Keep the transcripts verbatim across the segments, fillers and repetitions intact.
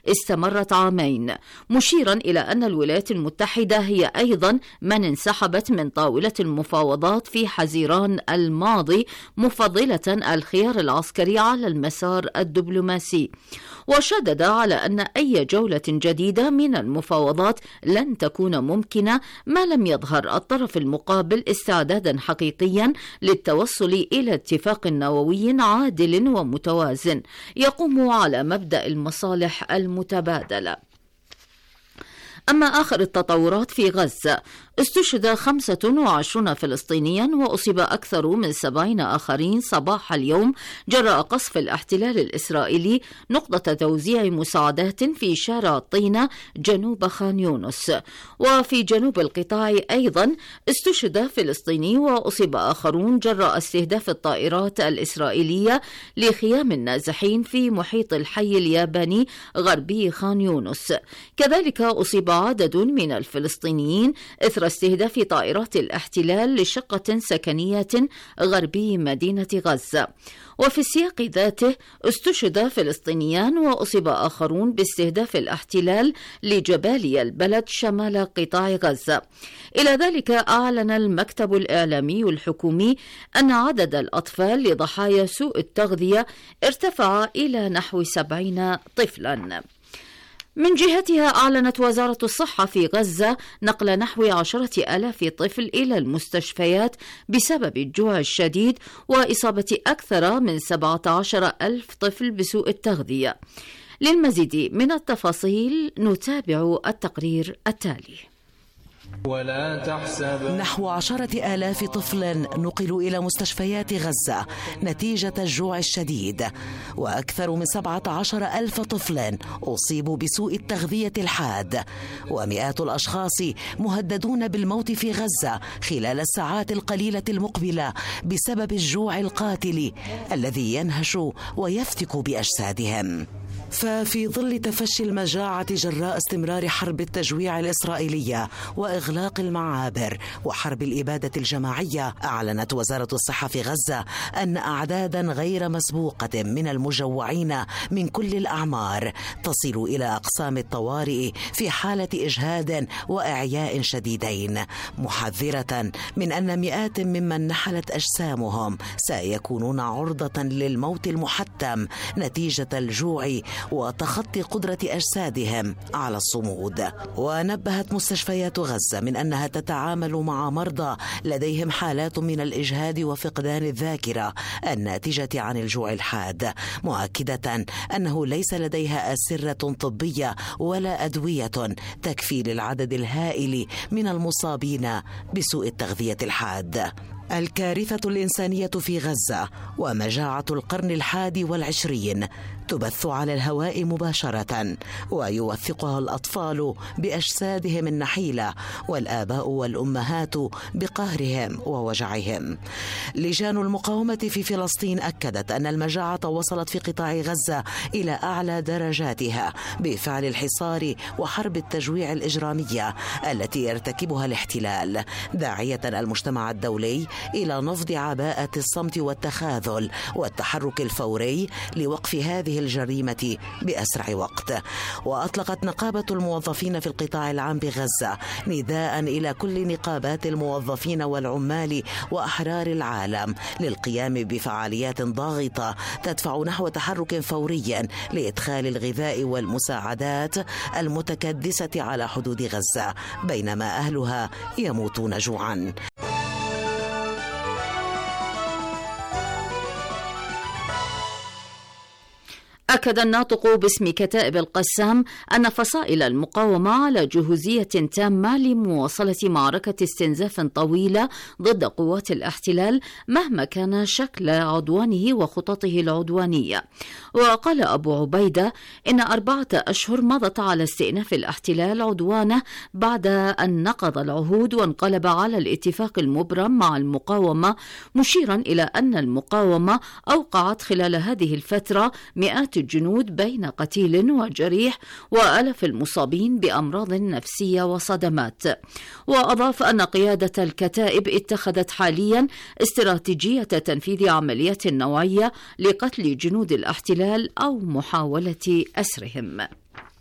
استمرت عامين، مشيرا إلى أن الولايات المتحدة هي أيضا من انسحبت من طاولة المفاوضات في حزيران الماضي، مفضلة الخيار العسكري على المسار الدبلوماسي. وشدد على أن أي جولة جديدة من المفاوضات لن تكون ممكنة ما لم يظهر الطرف المقابل استعدادا حقيقيا للتوصل إلى اتفاق نووي عادل ومتوازن يقوم على مبدأ المصالح المتبادلة. أما آخر التطورات في غزة، استشهد خمسة وعشرين فلسطينيا وأصيب أكثر من سبعين آخرين صباح اليوم جراء قصف الاحتلال الإسرائيلي نقطة توزيع مساعدات في شارع الطينة جنوب خان يونس. وفي جنوب القطاع أيضا استشهد فلسطيني وأصيب آخرون جراء استهداف الطائرات الإسرائيلية لخيام النازحين في محيط الحي الياباني غربي خان يونس. كذلك أصيب عدد من الفلسطينيين إثر استهداف طائرات الاحتلال لشقة سكنية غربي مدينة غزة. وفي السياق ذاته استشهد فلسطينيان وأصيب آخرون باستهداف الاحتلال لجباليا البلد شمال قطاع غزة. إلى ذلك أعلن المكتب الإعلامي الحكومي أن عدد الأطفال لضحايا سوء التغذية ارتفع إلى نحو سبعين طفلا. من جهتها أعلنت وزارة الصحة في غزة نقل نحو عشرة آلاف طفل إلى المستشفيات بسبب الجوع الشديد وإصابة أكثر من سبعة عشر ألف طفل بسوء التغذية. للمزيد من التفاصيل نتابع التقرير التالي. ولا تحسب نحو عشرة آلاف طفل نقلوا إلى مستشفيات غزة نتيجة الجوع الشديد، وأكثر من سبعة عشر ألف طفل أصيبوا بسوء التغذية الحاد، ومئات الأشخاص مهددون بالموت في غزة خلال الساعات القليلة المقبلة بسبب الجوع القاتل الذي ينهش ويفتك بأجسادهم. ففي ظل تفشي المجاعة جراء استمرار حرب التجويع الإسرائيلية وإغلاق المعابر وحرب الإبادة الجماعية، أعلنت وزارة الصحة في غزة أن أعدادا غير مسبوقة من المجوعين من كل الأعمار تصل إلى أقسام الطوارئ في حالة إجهاد وإعياء شديدين، محذرة من أن مئات ممن نحلت أجسامهم سيكونون عرضة للموت المحتم نتيجة الجوع وتخطي قدرة أجسادهم على الصمود. ونبهت مستشفيات غزة من أنها تتعامل مع مرضى لديهم حالات من الإجهاد وفقدان الذاكرة الناتجة عن الجوع الحاد، مؤكدة أنه ليس لديها أسرة طبية ولا أدوية تكفي للعدد الهائل من المصابين بسوء التغذية الحاد. الكارثة الإنسانية في غزة ومجاعة القرن الحادي والعشرين تبث على الهواء مباشرة، ويوثقها الأطفال بأجسادهم النحيلة والآباء والأمهات بقهرهم ووجعهم. لجان المقاومة في فلسطين أكدت أن المجاعة وصلت في قطاع غزة إلى أعلى درجاتها بفعل الحصار وحرب التجويع الإجرامية التي يرتكبها الاحتلال، داعية المجتمع الدولي إلى نفض عباءة الصمت والتخاذل والتحرك الفوري لوقف هذه الجريمة بأسرع وقت. وأطلقت نقابة الموظفين في القطاع العام بغزة نداء إلى كل نقابات الموظفين والعمال وأحرار العالم للقيام بفعاليات ضاغطة تدفع نحو تحرك فوري لإدخال الغذاء والمساعدات المتكدسة على حدود غزة بينما أهلها يموتون جوعا. أكد الناطق باسم كتائب القسام أن فصائل المقاومة على جهوزية تامة لمواصلة معركة استنزاف طويلة ضد قوات الاحتلال مهما كان شكل عدوانه وخططه العدوانية. وقال أبو عبيدة إن أربعة أشهر مضت على استئناف الاحتلال عدوانه بعد أن نقض العهود وانقلب على الاتفاق المبرم مع المقاومة، مشيرا إلى أن المقاومة أوقعت خلال هذه الفترة مئات الجنود بين قتيل وجريح وآلاف المصابين بأمراض نفسية وصدمات. وأضاف أن قيادة الكتائب اتخذت حاليا استراتيجية تنفيذ عمليات نوعية لقتل جنود الاحتلال أو محاولة أسرهم.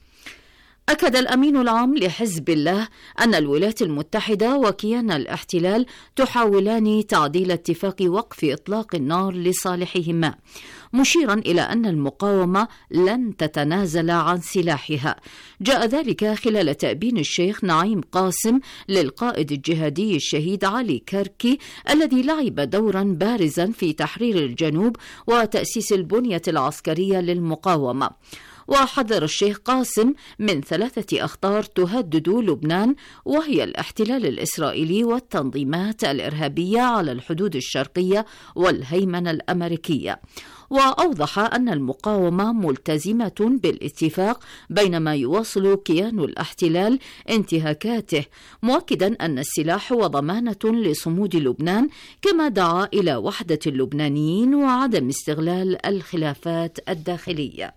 أكد الأمين العام لحزب الله أن الولايات المتحدة وكيان الاحتلال تحاولان تعديل اتفاق وقف إطلاق النار لصالحهما، مشيرا إلى أن المقاومة لن تتنازل عن سلاحها. جاء ذلك خلال تأبين الشيخ نعيم قاسم للقائد الجهادي الشهيد علي كركي الذي لعب دورا بارزا في تحرير الجنوب وتأسيس البنية العسكرية للمقاومة. وحذر الشيخ قاسم من ثلاثة أخطار تهدد لبنان، وهي الاحتلال الإسرائيلي والتنظيمات الإرهابية على الحدود الشرقية والهيمنة الأمريكية. وأوضح أن المقاومة ملتزمة بالاتفاق بينما يواصل كيان الاحتلال انتهاكاته، مؤكدا أن السلاح هو ضمانة لصمود لبنان، كما دعا إلى وحدة اللبنانيين وعدم استغلال الخلافات الداخلية.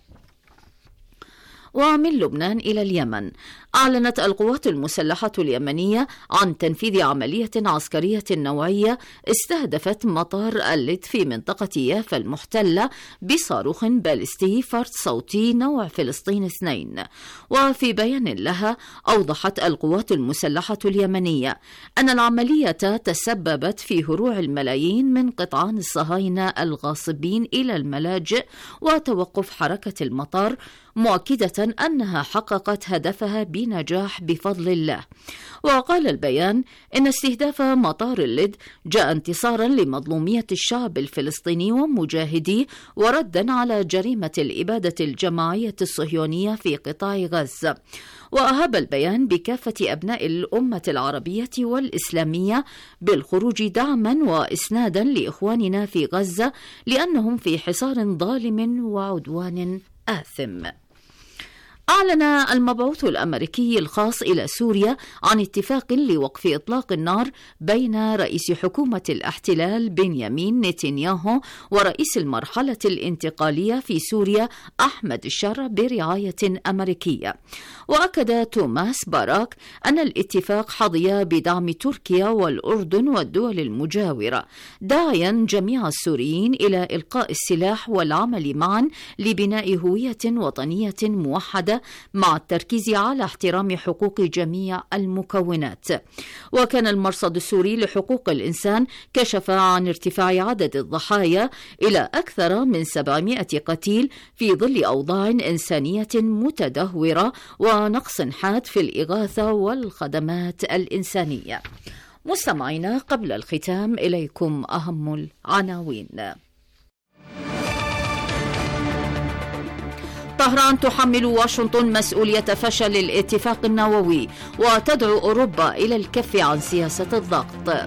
ومن لبنان إلى اليمن، أعلنت القوات المسلحة اليمنية عن تنفيذ عملية عسكرية نوعية استهدفت مطار اللد في منطقة يافا المحتلة بصاروخ باليستي فرد صوتي نوع فلسطين اثنين. وفي بيان لها أوضحت القوات المسلحة اليمنية أن العملية تسببت في هروع الملايين من قطعان الصهاينة الغاصبين إلى الملاجئ وتوقف حركة المطار، مؤكدة أنها حققت هدفها بنجاح بفضل الله. وقال البيان إن استهداف مطار اللد جاء انتصارا لمظلومية الشعب الفلسطيني ومجاهديه، وردا على جريمة الإبادة الجماعية الصهيونية في قطاع غزة. وأهاب البيان بكافة أبناء الأمة العربية والإسلامية بالخروج دعما وإسنادا لإخواننا في غزة، لأنهم في حصار ظالم وعدوان آثم. أعلن المبعوث الأمريكي الخاص إلى سوريا عن اتفاق لوقف إطلاق النار بين رئيس حكومة الاحتلال بنيامين نتنياهو ورئيس المرحلة الانتقالية في سوريا أحمد الشر برعاية أمريكية. وأكد توماس باراك أن الاتفاق حظي بدعم تركيا والأردن والدول المجاورة، داعيا جميع السوريين إلى إلقاء السلاح والعمل معا لبناء هوية وطنية موحدة مع التركيز على احترام حقوق جميع المكونات. وكان المرصد السوري لحقوق الإنسان كشف عن ارتفاع عدد الضحايا إلى أكثر من سبعمائة قتيل في ظل أوضاع إنسانية متدهورة ونقص حاد في الإغاثة والخدمات الإنسانية. مستمعينا، قبل الختام إليكم أهم العناوين. طهران تحمل واشنطن مسؤولية فشل الاتفاق النووي وتدعو أوروبا إلى الكف عن سياسة الضغط.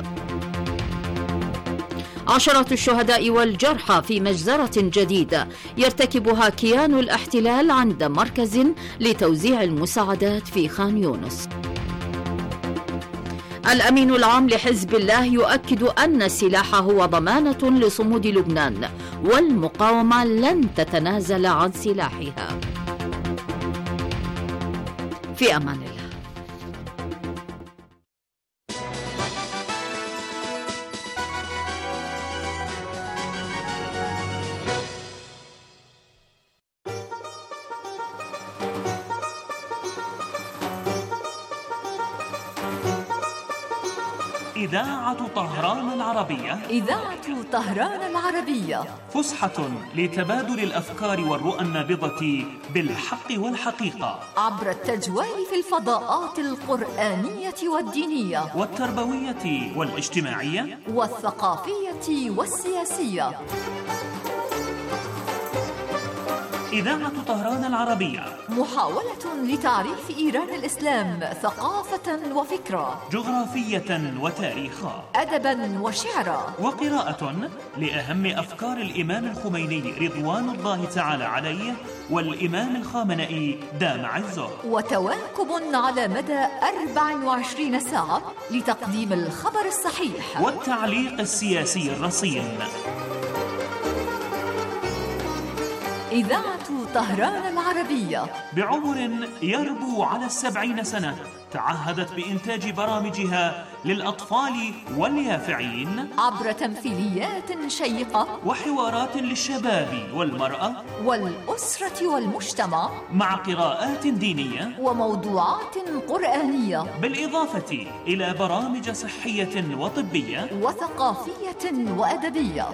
عشرات الشهداء والجرحى في مجزرة جديدة يرتكبها كيان الاحتلال عند مركز لتوزيع المساعدات في خان يونس. الأمين العام لحزب الله يؤكد أن السلاح هو ضمانة لصمود لبنان والمقاومة لن تتنازل عن سلاحها. في أمان الله. إذاعة طهران العربية. إذاعة طهران العربية فسحة لتبادل الأفكار والرؤى النابضة بالحق والحقيقة عبر التجوال في الفضاءات القرآنية والدينية والتربوية والاجتماعية والثقافية والسياسية. إذاعة طهران العربية محاولة لتعريف إيران الإسلام ثقافة وفكرة، جغرافية وتاريخا، أدبا وشعرا، وقراءة لأهم أفكار الإمام الخميني رضوان الله تعالى عليه والإمام الخامنئي دام عزه، وتواكب على مدى أربع وعشرين ساعة لتقديم الخبر الصحيح والتعليق السياسي الرصين. إذاعة طهران العربية بعمر يربو على السبعين سنة تعهدت بإنتاج برامجها للأطفال واليافعين عبر تمثيليات شيقة وحوارات للشباب والمرأة والأسرة والمجتمع مع قراءات دينية وموضوعات قرآنية، بالإضافة إلى برامج صحية وطبية وثقافية وأدبية.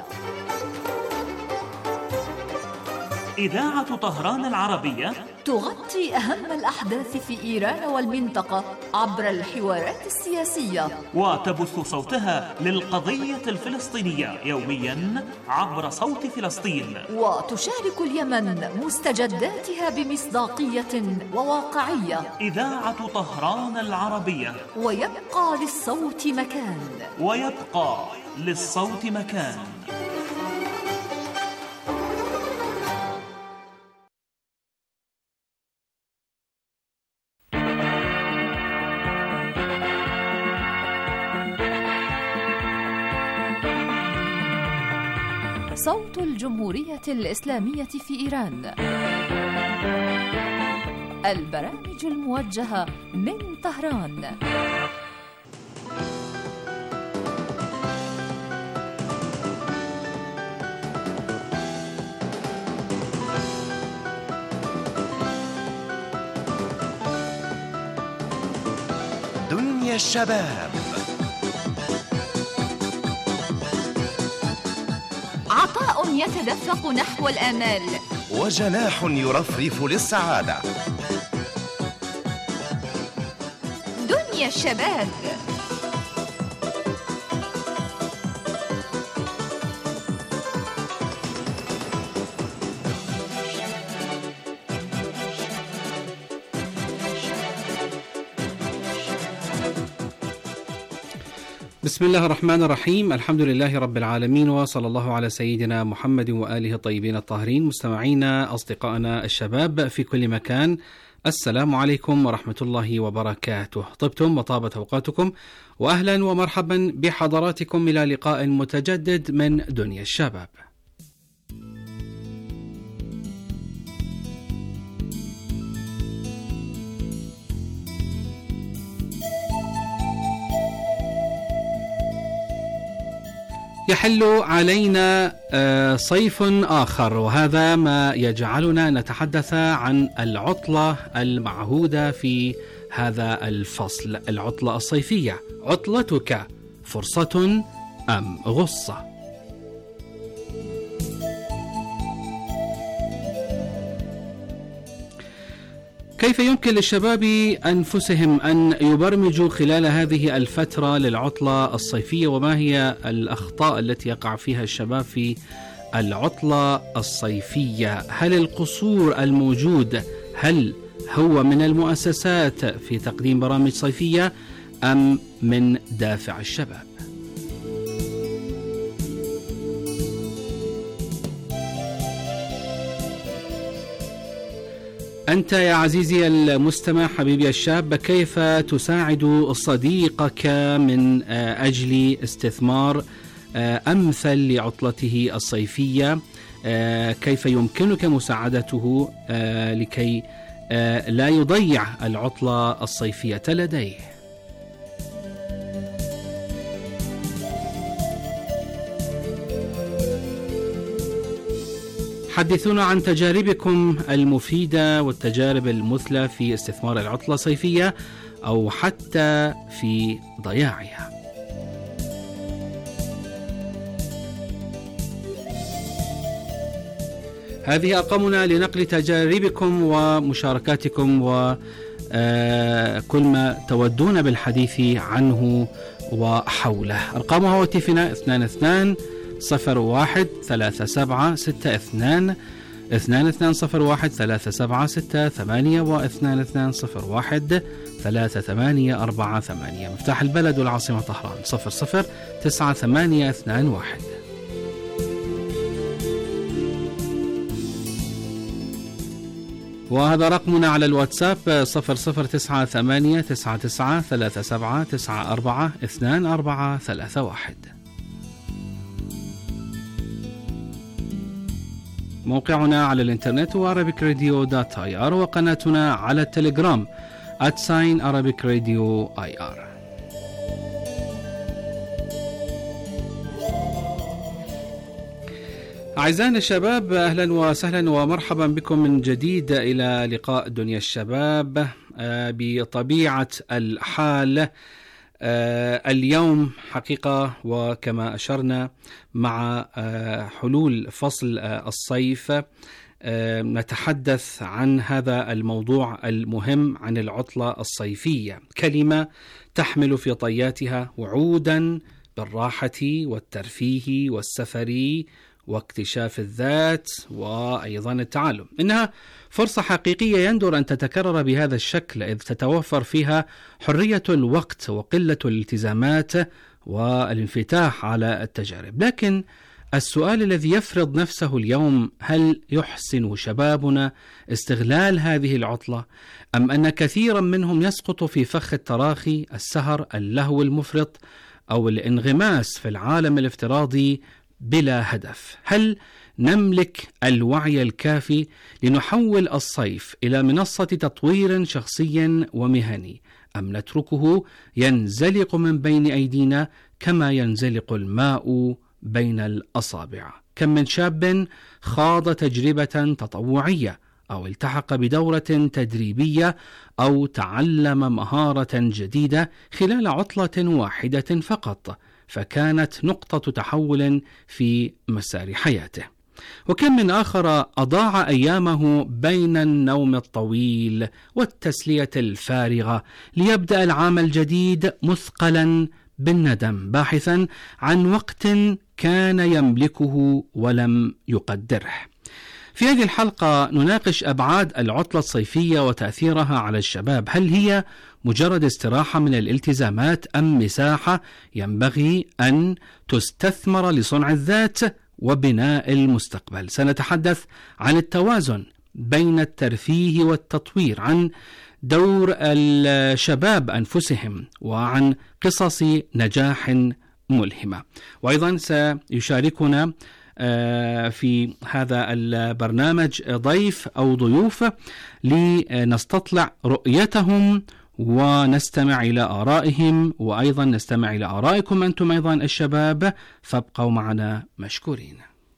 إذاعة طهران العربية تغطي أهم الأحداث في إيران والمنطقة عبر الحوارات السياسية، وتبث صوتها للقضية الفلسطينية يومياً عبر صوت فلسطين، وتشارك اليمن مستجداتها بمصداقية وواقعية. إذاعة طهران العربية، ويبقى للصوت مكان، ويبقى للصوت مكان. صوت الجمهورية الإسلامية في إيران، البرامج الموجهة من طهران. دنيا الشباب، عطاء يتدفق نحو الآمال، وجناح يرفرف للسعادة. دنيا الشباب. بسم الله الرحمن الرحيم، الحمد لله رب العالمين، وصلى الله على سيدنا محمد وآله الطيبين الطاهرين. مستمعينا أصدقائنا الشباب في كل مكان، السلام عليكم ورحمة الله وبركاته. طبتم وطابت أوقاتكم، وأهلا ومرحبا بحضراتكم إلى لقاء متجدد من دنيا الشباب. يحل علينا صيف آخر، وهذا ما يجعلنا نتحدث عن العطلة المعهودة في هذا الفصل، العطلة الصيفية. عطلتك فرصة أم غصة؟ كيف يمكن للشباب أنفسهم أن يبرمجوا خلال هذه الفترة للعطلة الصيفية، وما هي الأخطاء التي يقع فيها الشباب في العطلة الصيفية؟ هل القصور الموجود هل هو من المؤسسات في تقديم برامج صيفية أم من دافع الشباب؟ أنت يا عزيزي المستمع، حبيبي الشاب، كيف تساعد صديقك من أجل استثمار أمثل لعطلته الصيفية؟ كيف يمكنك مساعدته لكي لا يضيع العطلة الصيفية لديه؟ حدثونا عن تجاربكم المفيدة والتجارب المثلى في استثمار العطلة الصيفية أو حتى في ضياعها. هذه أرقامنا لنقل تجاربكم ومشاركاتكم وكل ما تودون بالحديث عنه وحوله. أرقام هواتفنا اثنان اثنان صفر واحد ثلاثة سبعة ستة اثنان اثنان اثنان صفر واحد ثلاثة سبعة ستة ثمانية واثنان اثنان صفر واحد ثلاثة ثمانية أربعة ثمانية. مفتاح البلد والعاصمة طهران صفر صفر تسعة ثمانية اثنان واحد. وهذا رقمنا على الواتساب صفر صفر تسعة ثمانية تسعة تسعة ثلاثة سبعة تسعة أربعة اثنان أربعة ثلاثة واحد. موقعنا على الإنترنت هو arabic radio dot i r وقناتنا على التليجرام at sign arabic radio i r. أعزائنا الشباب، أهلا وسهلا ومرحبا بكم من جديد إلى لقاء دنيا الشباب. بطبيعة الحال اليوم حقيقة وكما أشرنا مع حلول فصل الصيف نتحدث عن هذا الموضوع المهم، عن العطلة الصيفية، كلمة تحمل في طياتها وعودا بالراحة والترفيه والسفر واكتشاف الذات وأيضا التعلم. إنها فرصة حقيقية يندر أن تتكرر بهذا الشكل، إذ تتوفر فيها حرية الوقت وقلة الالتزامات والانفتاح على التجارب. لكن السؤال الذي يفرض نفسه اليوم: هل يحسن شبابنا استغلال هذه العطلة، أم أن كثيرا منهم يسقط في فخ التراخي، السهر، اللهو المفرط أو الانغماس في العالم الافتراضي بلا هدف؟ هل نملك الوعي الكافي لنحول الصيف إلى منصة تطوير شخصي ومهني، أم نتركه ينزلق من بين أيدينا كما ينزلق الماء بين الأصابع؟ كم من شاب خاض تجربة تطوعية أو التحق بدورة تدريبية أو تعلم مهارة جديدة خلال عطلة واحدة فقط، فكانت نقطة تحول في مسار حياته. وكم من آخر أضاع أيامه بين النوم الطويل والتسلية الفارغة ليبدأ العام الجديد مثقلا بالندم، باحثا عن وقت كان يملكه ولم يقدره. في هذه الحلقة نناقش أبعاد العطلة الصيفية وتأثيرها على الشباب. هل هي مجرد استراحة من الالتزامات، أم مساحة ينبغي أن تستثمر لصنع الذات وبناء المستقبل؟ سنتحدث عن التوازن بين الترفيه والتطوير، عن دور الشباب أنفسهم، وعن قصص نجاح ملهمة. وأيضا سيشاركنا في هذا البرنامج ضيف أو ضيوف لنستطلع رؤيتهم ونستمع إلى آرائهم، وأيضا نستمع إلى آرائكم أنتم أيضا الشباب، فابقوا معنا مشكورين.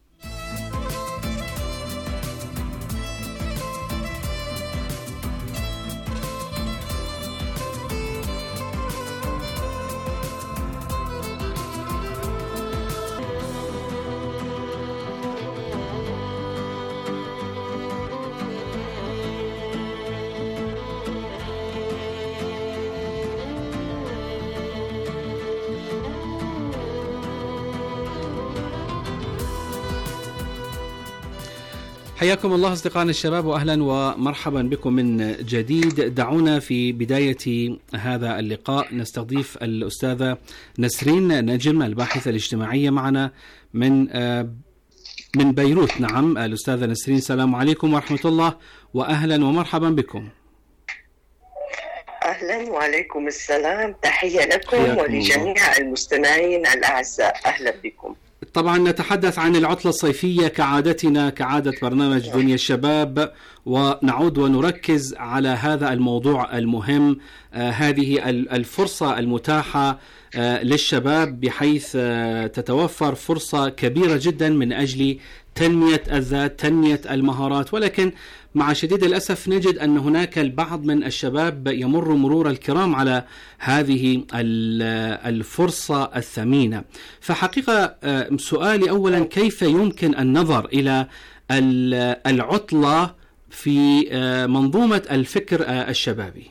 حياكم الله أصدقائنا الشباب، وأهلا ومرحبا بكم من جديد. دعونا في بداية هذا اللقاء نستضيف الأستاذة نسرين نجم، الباحثة الاجتماعية، معنا من من بيروت. نعم الأستاذة نسرين، السلام عليكم ورحمة الله، وأهلا ومرحبا بكم. أهلا وعليكم السلام، تحية لكم ولجميع المستمعين الأعزاء، أهلا بكم. طبعا نتحدث عن العطلة الصيفية كعادتنا، كعادة برنامج دنيا الشباب، ونعود ونركز على هذا الموضوع المهم، آه هذه الفرصة المتاحة آه للشباب، بحيث آه تتوفر فرصة كبيرة جدا من أجل تنمية الذات، تنمية المهارات. ولكن مع شديد الأسف نجد أن هناك البعض من الشباب يمر مرور الكرام على هذه الفرصة الثمينة. فحقيقة سؤالي أولا: كيف يمكن النظر إلى العطلة في منظومة الفكر الشبابي؟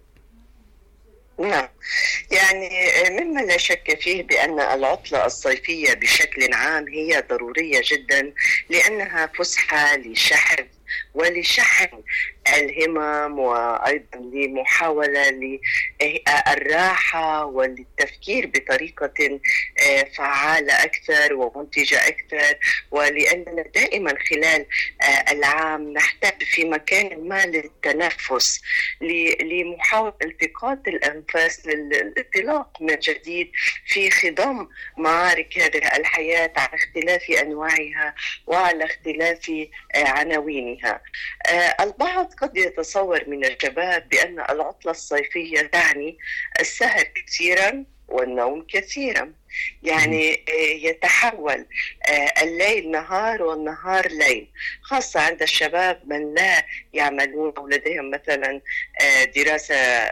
نعم، يعني مما لا شك فيه بأن العطلة الصيفية بشكل عام هي ضرورية جدا، لأنها فسحة لشحذ ولشحن الهمم وأيضا لمحاولة للراحة وللتفكير بطريقة فعالة أكثر ومنتجة أكثر، ولأننا دائما خلال العام نحتاج في مكان ما للتنفس، لمحاولة التقاط الأنفاس، للانطلاق من جديد في خضم معارك هذه الحياة على اختلاف أنواعها وعلى اختلاف عناوينها. البعض قد يتصور من الشباب بأن العطلة الصيفية تعني السهر كثيرا والنوم كثيرا، يعني يتحول الليل نهار والنهار ليل، خاصة عند الشباب من لا يعملون أو لديهم مثلا دراسة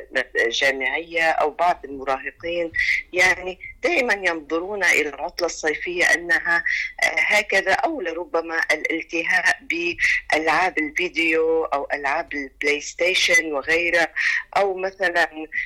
جامعية أو بعض المراهقين، يعني دائما ينظرون إلى العطلة الصيفية أنها هكذا، أو لربما الالتهاء بألعاب الفيديو أو ألعاب البلاي ستيشن وغيرها، أو مثلا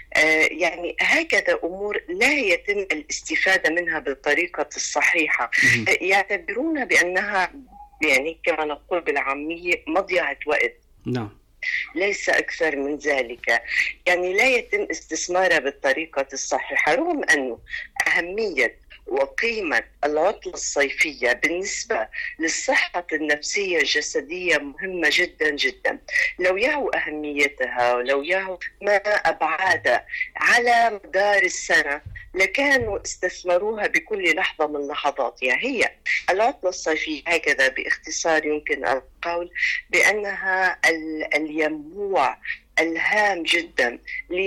يعني هكذا أمور لا يتم الاستفادة منها بالطريقة الصحيحة، يعتبرون بأنها يعني كما نقول بالعامية مضيعة وقت. نعم. ليس أكثر من ذلك، يعني لا يتم استثمارها بالطريقة الصحيحة، رغم أنه أهمية وقيمة العطلة الصيفية بالنسبة للصحة النفسية الجسدية مهمة جدا جدا. لو يعوا أهميتها ولو يعوا ما أبعادها على مدار السنة لكانوا استثمروها بكل لحظة من لحظاتها. هي العطلة الصيفية هكذا باختصار يمكن القول بأنها الينبوع الهام جدا ل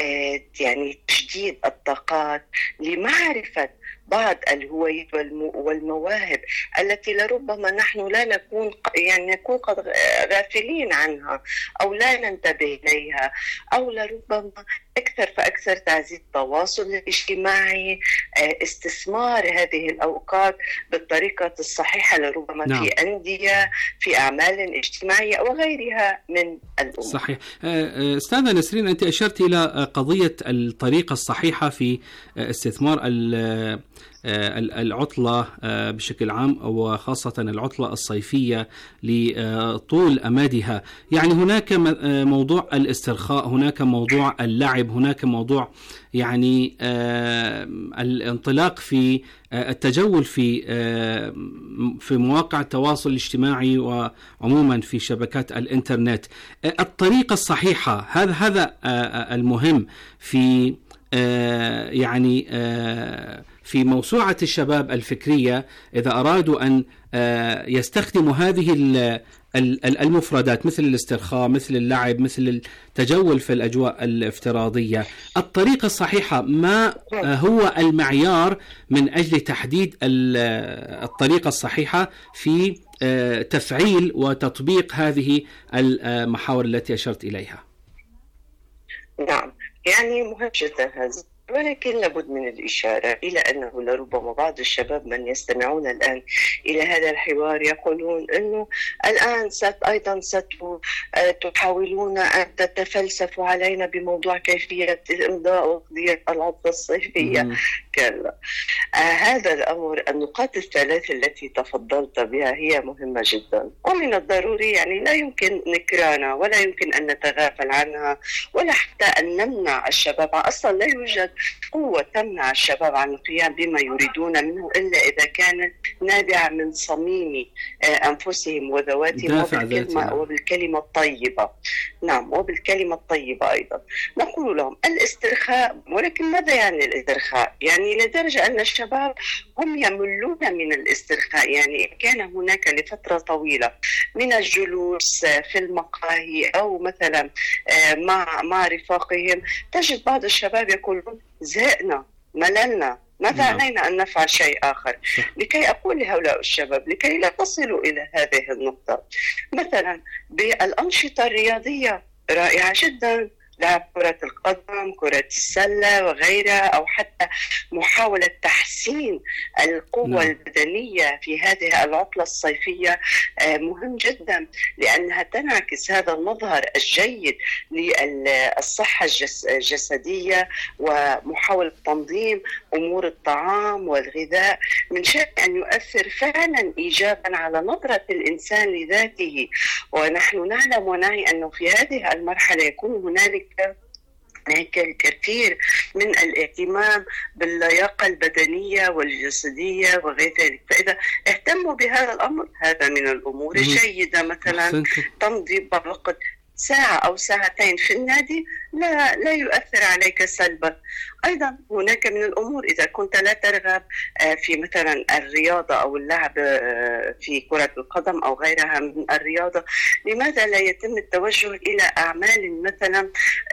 يعني تجديد الطاقات، لمعرفة بعض الهويات والمواهب التي لربما نحن لا نكون يعني نكون قد غافلين عنها أو لا ننتبه إليها، أو لربما أكثر فأكثر تعزيز التواصل الاجتماعي، استثمار هذه الأوقات بالطريقة الصحيحة لربما نعم. في أندية، في أعمال اجتماعية وغيرها من الأمور. صحيح. أستاذة نسرين، أنت أشرت إلى قضية الطريقة الصحيحة في استثمار العطلة بشكل عام وخاصة العطلة الصيفية لطول أمدها. يعني هناك موضوع الاسترخاء، هناك موضوع اللعب، هناك موضوع يعني الانطلاق في التجول في في مواقع التواصل الاجتماعي وعموما في شبكات الإنترنت. الطريقة الصحيحة هذا هذا المهم في يعني في موسوعة الشباب الفكرية إذا أرادوا أن يستخدموا هذه المفردات مثل الاسترخاء، مثل اللعب، مثل التجول في الأجواء الافتراضية. الطريقة الصحيحة ما هو المعيار من أجل تحديد الطريقة الصحيحة في تفعيل وتطبيق هذه المحاور التي أشرت إليها؟ نعم، يعني مهم جدا هذا، ولكن لابد من الإشارة إلى أنه لربما بعض الشباب من يستمعون الآن إلى هذا الحوار يقولون أنه الآن ست أيضا ستحاولون أن تتفلسفوا علينا بموضوع كيفية إمضاء وقضية العطلة الصيفية. كلا، آه هذا الأمر، النقاط الثلاث التي تفضلت بها هي مهمة جدا ومن الضروري، يعني لا يمكن نكرانها ولا يمكن أن نتغافل عنها ولا حتى أن نمنع الشباب. أصلا لا يوجد قوة تمنع الشباب عن القيام بما يريدون منه إلا إذا كانت نابعة من صميم أنفسهم وذواتهم وبالكلمة, وبالكلمة الطيبة. نعم، وبالكلمة الطيبة أيضا. نقول لهم الاسترخاء، ولكن ماذا يعني الاسترخاء؟ يعني لدرجة أن الشباب هم يملون من الاسترخاء. يعني كان هناك لفترة طويلة من الجلوس في المقاهي أو مثلا مع مع رفاقهم، تجد بعض الشباب يقولون زهقنا، مللنا، ماذا علينا أن نفعل شيء آخر؟ لكي أقول لهؤلاء الشباب لكي لا تصلوا إلى هذه النقطة، مثلا بالأنشطة الرياضية رائعة جدا، لعب كرة القدم، كرة السلة وغيرها، أو حتى محاولة تحسين القوة نعم. البدنية في هذه العطلة الصيفية مهم جدا، لأنها تنعكس هذا المظهر الجيد للصحة الجسدية ومحاولة تنظيم أمور الطعام والغذاء، من شأن أن يؤثر فعلا إيجابا على نظرة الإنسان لذاته. ونحن نعلم ونعي أنه في هذه المرحلة يكون هنالك هناك الكثير من الاهتمام باللياقة البدنية والجسدية وغير ذلك. فإذا اهتموا بهذا الأمر، هذا من الأمور الجيدة. مثلا تمضي وقت ساعة أو ساعتين في النادي لا لا يؤثر عليك سلبا. أيضا هناك من الأمور، إذا كنت لا ترغب في مثلا الرياضة أو اللعب في كرة القدم أو غيرها من الرياضة، لماذا لا يتم التوجه إلى أعمال مثلا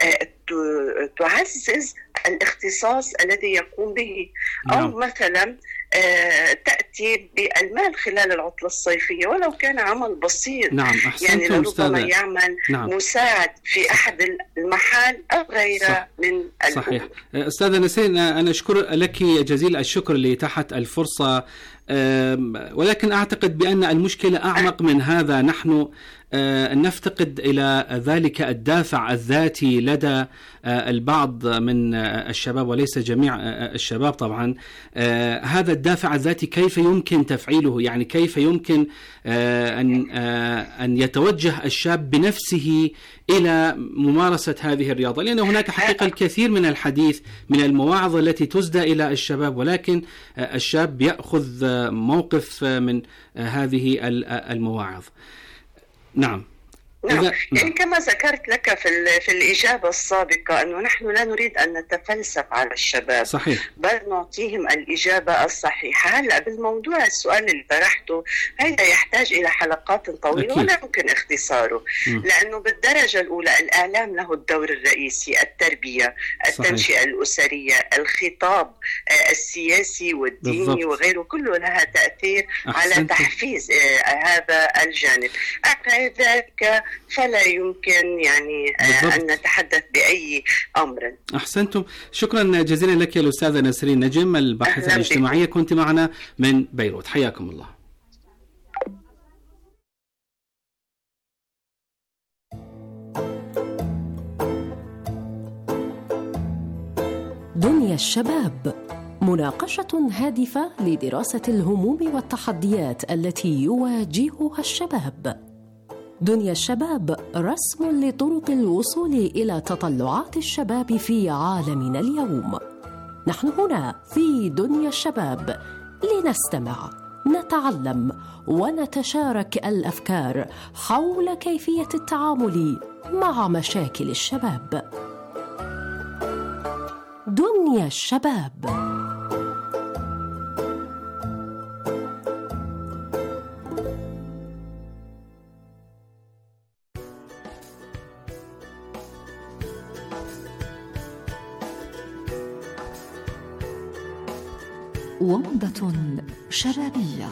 تعزز الاختصاص الذي يقوم به، أو نعم. مثلا تأتي بالمال خلال العطلة الصيفية ولو كان عمل بسيط. نعم. يعني لربما يعمل نعم. مساعد في أحد المحال أو غيره من صحيح. أستاذة نسرين، أنا أشكر لك جزيل الشكر لإتاحة الفرصة، ولكن أعتقد بأن المشكلة أعمق من هذا. نحن نفتقد إلى ذلك الدافع الذاتي لدى البعض من الشباب وليس جميع الشباب طبعا. هذا الدافع الذاتي كيف يمكن تفعيله؟ يعني كيف يمكن أن أن يتوجه الشاب بنفسه إلى ممارسة هذه الرياضة؟ لأن هناك حقيقة الكثير من الحديث من المواعظ التي تسدى إلى الشباب، ولكن الشاب يأخذ موقف من هذه المواعظ. نعم. نعم. يعني نعم. كما ذكرت لك في في الإجابة السابقة أنه نحن لا نريد أن نتفلسف على الشباب، صحيح. بل نعطيهم الإجابة الصحيحة. هلا بالموضوع السؤال اللي طرحته هذا يحتاج إلى حلقات طويلة ولا يمكن اختصاره، م. لأنه بالدرجة الأولى الإعلام له الدور الرئيسي، التربية، التنشئة صحيح. الأسرية، الخطاب السياسي والديني بالضبط. وغيره، كله لها تأثير أحسنت. على تحفيز هذا الجانب. غير ذلك فلا يمكن يعني بالضبط. أن نتحدث بأي أمر. أحسنتم، شكرا جزيلا لك يا الأستاذة نسرين نجم، الباحثة الاجتماعية، كنت معنا من بيروت، حياكم الله. دنيا الشباب، مناقشة هادفة لدراسة الهموم والتحديات التي يواجهها الشباب. دنيا الشباب رسم لطرق الوصول إلى تطلعات الشباب في عالمنا اليوم. نحن هنا في دنيا الشباب لنستمع، نتعلم ونتشارك الأفكار حول كيفية التعامل مع مشاكل الشباب. دنيا الشباب. ومضة شبابية.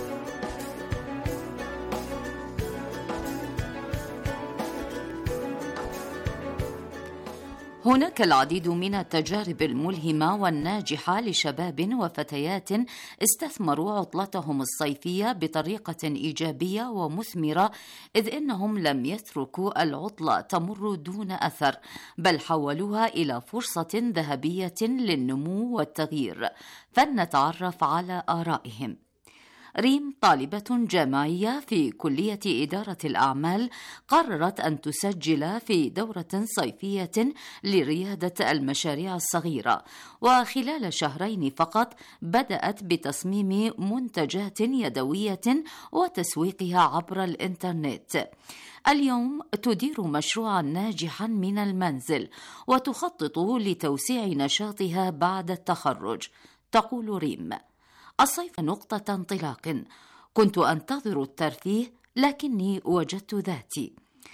هناك العديد من التجارب الملهمة والناجحة لشباب وفتيات استثمروا عطلتهم الصيفية بطريقة إيجابية ومثمرة، إذ إنهم لم يتركوا العطلة تمر دون أثر، بل حولوها إلى فرصة ذهبية للنمو والتغيير. فلنتعرف على آرائهم. ريم طالبة جامعية في كلية إدارة الأعمال قررت أن تسجل في دورة صيفية لريادة المشاريع الصغيرة، وخلال شهرين فقط بدأت بتصميم منتجات يدوية وتسويقها عبر الإنترنت. اليوم تدير مشروعا ناجحا من المنزل وتخطط لتوسيع نشاطها بعد التخرج. تقول ريم: الصيف نقطة انطلاق، كنت أنتظر الترفيه لكني وجدت ذاتي.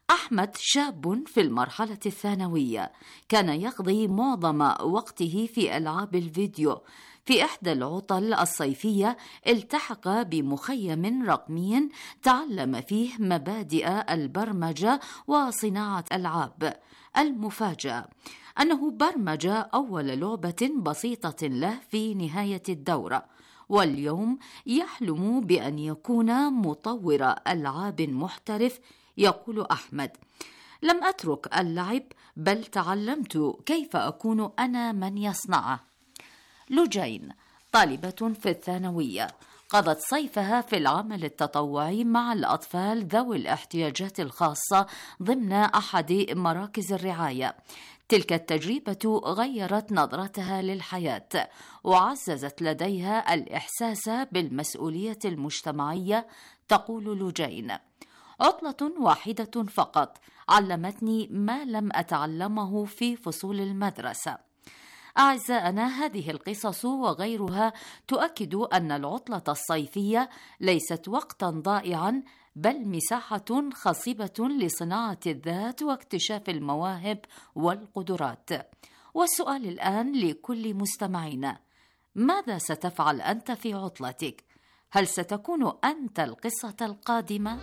أحمد شاب في المرحلة الثانوية، كان يقضي معظم وقته في ألعاب الفيديو. في إحدى العطل الصيفية التحق بمخيم رقمي تعلم فيه مبادئ البرمجة وصناعة ألعاب. المفاجأة أنه برمج أول لعبة بسيطة له في نهاية الدورة، واليوم يحلم بأن يكون مطور ألعاب محترف. يقول أحمد: لم أترك اللعب، بل تعلمت كيف أكون أنا من يصنعه. لجين طالبة في الثانوية، قضت صيفها في العمل التطوعي مع الأطفال ذوي الاحتياجات الخاصة ضمن أحد مراكز الرعاية. تلك التجربة غيرت نظرتها للحياة وعززت لديها الإحساس بالمسؤولية المجتمعية. تقول لجين: عطلة واحدة فقط علمتني ما لم أتعلمه في فصول المدرسة. أعزائنا، هذه القصص وغيرها تؤكد أن العطلة الصيفية ليست وقتا ضائعا، بل مساحة خصبة لصناعة الذات واكتشاف المواهب والقدرات. والسؤال الآن لكل مستمعينا: ماذا ستفعل أنت في عطلتك؟ هل ستكون أنت القصة القادمة؟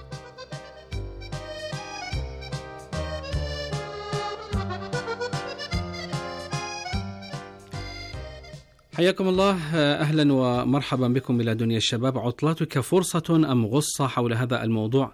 حياكم الله، أهلا ومرحبا بكم إلى دنيا الشباب. عطلتك فرصة أم غصة؟ حول هذا الموضوع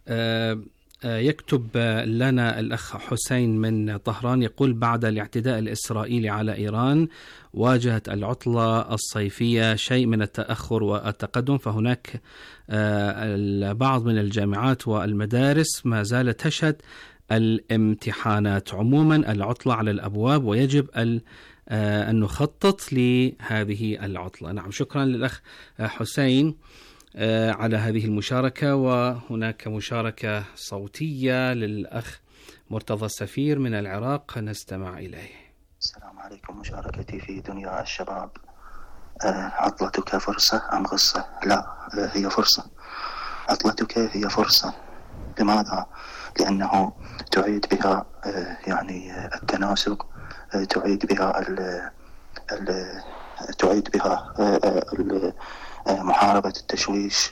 يكتب لنا الأخ حسين من طهران، يقول: بعد الاعتداء الإسرائيلي على إيران واجهت العطلة الصيفية شيء من التأخر والتقدم، فهناك البعض من الجامعات والمدارس ما زالت تشهد الامتحانات. عموما العطلة على الأبواب ويجب أن نخطط لهذه العطلة. نعم، شكرا للأخ حسين على هذه المشاركة. وهناك مشاركة صوتية للأخ مرتضى السفير من العراق، نستمع إليه. السلام عليكم، مشاركتي في دنيا الشباب. عطلتك فرصة أم غصة؟ لا، هي فرصة. عطلتك هي فرصة. لماذا؟ لأنه تعيد بها يعني التناسق، تعيد بها ال ال تعيد بها محاربة التشويش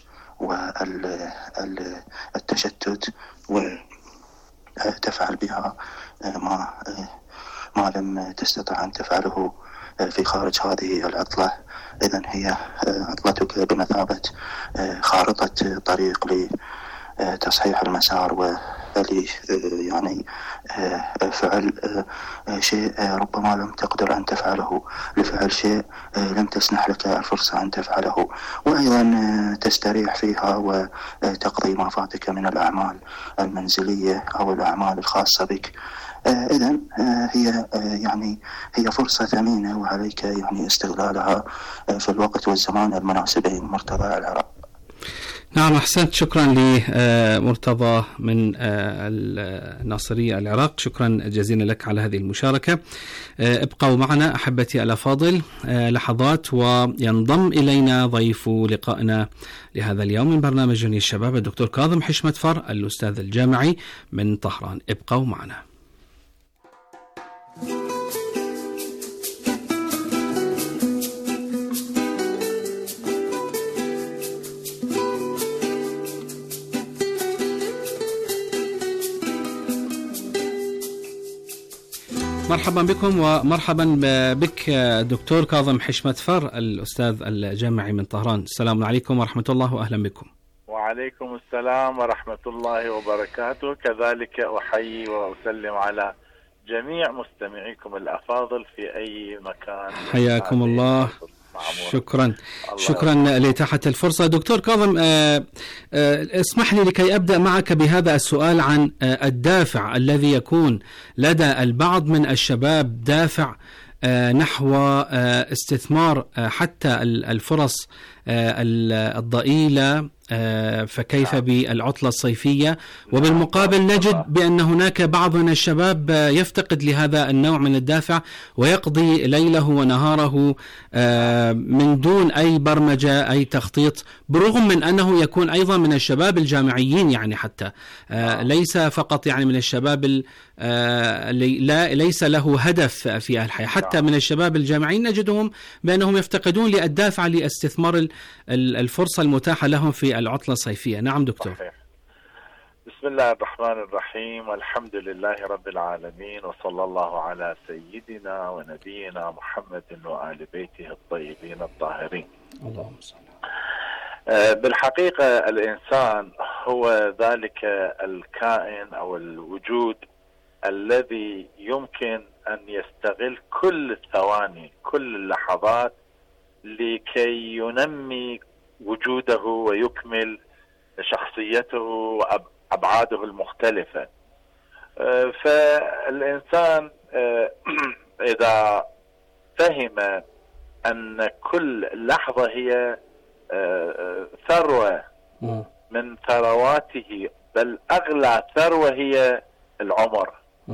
والتشتت، وتفعل بها ما ما لم تستطع أن تفعله في خارج هذه العطلة. إذن هي عطلتك بمثابة خارطة طريق لتصحيح المسار و يعني فعل شيء ربما لم تقدر أن تفعله، لفعل شيء لم تسنح لك الفرصة أن تفعله، وأيضا تستريح فيها وتقضي ما فاتك من الأعمال المنزلية أو الأعمال الخاصة بك. إذن هي يعني هي فرصة ثمينة، وعليك يعني استغلالها في الوقت والزمان المناسبين. مرتضى العراق. نعم، أحسنت، شكرا لمرتضى من الناصرية العراق، شكرا جزيلا لك على هذه المشاركة. ابقوا معنا أحبتي الأفاضل لحظات وينضم إلينا ضيف لقائنا لهذا اليوم من برنامج دنيا الشباب الدكتور كاظم حشمت فر، الأستاذ الجامعي من طهران. ابقوا معنا. مرحبا بكم ومرحبا بك دكتور كاظم حشمت فر، الأستاذ الجامعي من طهران. السلام عليكم ورحمة الله وأهلا بكم. وعليكم السلام ورحمة الله وبركاته. كذلك أحيي وأسلم على جميع مستمعيكم الأفاضل في أي مكان. حياكم الله. شكرا شكرا لإتاحة الفرصة. دكتور كاظم، آه آه اسمح لي لكي أبدأ معك بهذا السؤال عن آه الدافع الذي يكون لدى البعض من الشباب، دافع آه نحو آه استثمار آه حتى الفرص آه الضئيلة فكيف بالعطلة الصيفية؟ وبالمقابل نجد بأن هناك بعض من الشباب يفتقد لهذا النوع من الدافع ويقضي ليله ونهاره من دون أي برمجة أي تخطيط، بالرغم من أنه يكون أيضا من الشباب الجامعيين، يعني حتى ليس فقط يعني من الشباب اللي لا ليس له هدف في الحياة، حتى من الشباب الجامعيين نجدهم بأنهم يفتقدون للدافع لاستثمار الفرصة المتاحة لهم في العطلة الصيفية. نعم دكتور. صحيح. بسم الله الرحمن الرحيم، والحمد لله رب العالمين، وصلى الله على سيدنا ونبينا محمد وآل بيته الطيبين الطاهرين. اللهم صل. بالحقيقة الإنسان هو ذلك الكائن أو الوجود الذي يمكن أن يستغل كل الثواني كل اللحظات لكي ينمي وجوده ويكمل شخصيته وأبعاده المختلفة. فالإنسان إذا فهم أن كل لحظة هي ثروة من ثرواته، بل أغلى ثروة هي العمر،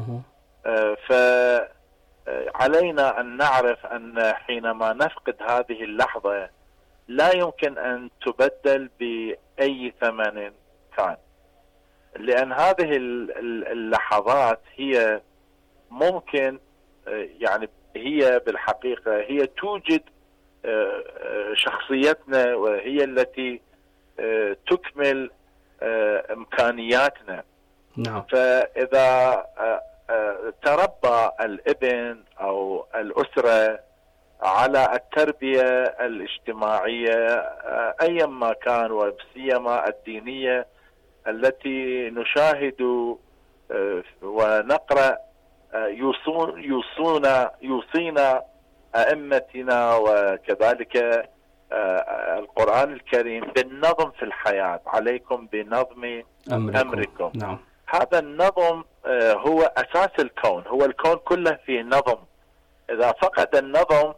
فعلينا أن نعرف أن حينما نفقد هذه اللحظة لا يمكن أن تبدل بأي ثمن كان، لأن هذه اللحظات هي ممكن يعني هي بالحقيقة هي توجد شخصيتنا، وهي التي تكمل إمكانياتنا. نعم. فإذا تربى الابن أو الأسرة على التربية الاجتماعية أيا ما كان، وسيما الدينية التي نشاهد ونقرأ يوصون يوصون يوصينا أئمتنا وكذلك القرآن الكريم بالنظم في الحياة، عليكم بنظم أمركم, أمركم. نعم. هذا النظم هو أساس الكون، هو الكون كله فيه نظم. إذا فقد النظم